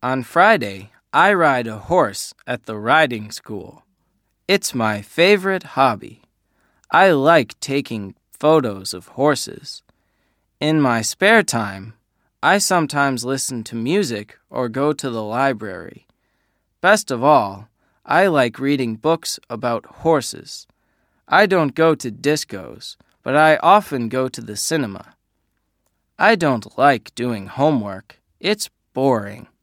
On Friday, I ride a horse at the riding school. It's my favorite hobby. I like taking photos of horses. In my spare time, I sometimes listen to music or go to the library. Best of all, I like reading books about horses. I don't go to discos, but I often go to the cinema. I don't like doing homework. It's boring.